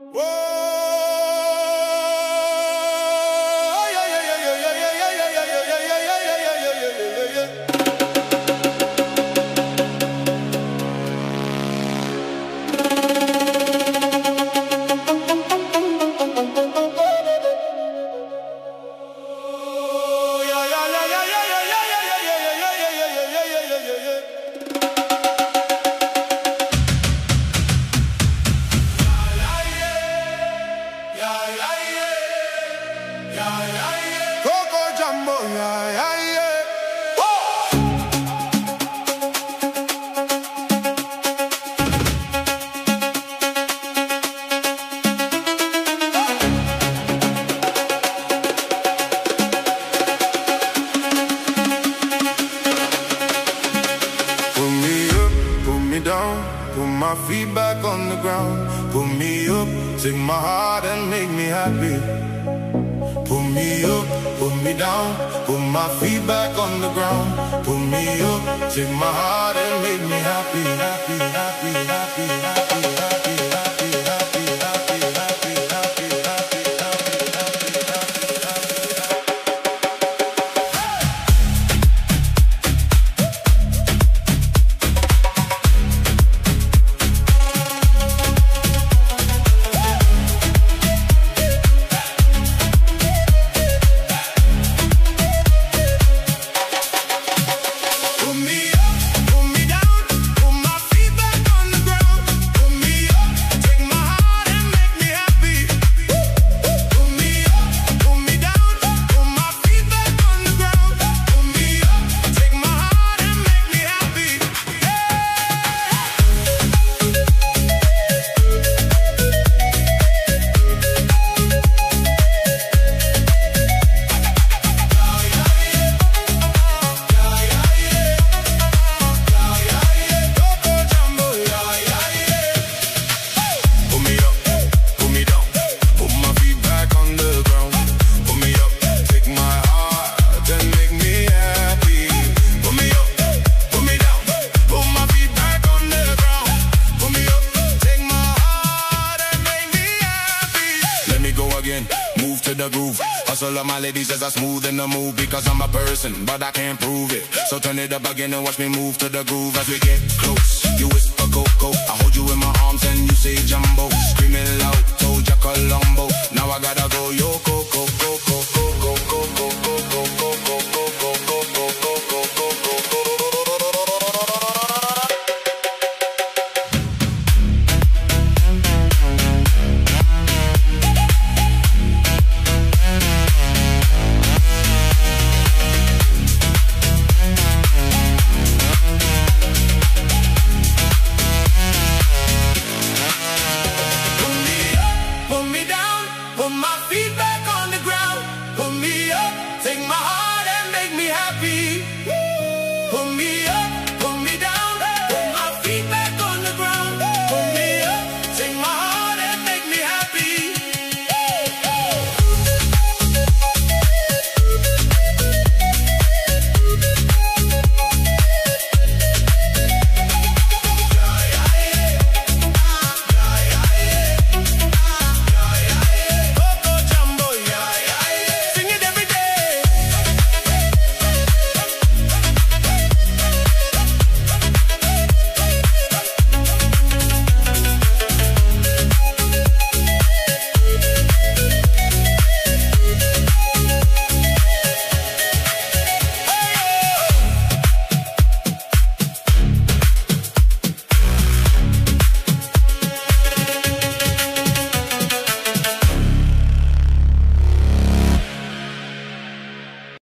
Coco Jumbo, yeah, yeah, yeah. Put me up, put me down, put my feet back on the ground. Put me up, take my heart and make me happy. Put me up, put me down, put my feet back on the ground. Put me up, take my heart and make me happy, happy, happy, happy, happy, happy, happy, happy, happy, happy, happy, happy, move to the groove. Hustle of my ladies as I smooth in the move. Because I'm a person, but I can't prove it. So turn it up again and watch me move to the groove. As we get close, you whisper go, go. I hold you in my arms and you say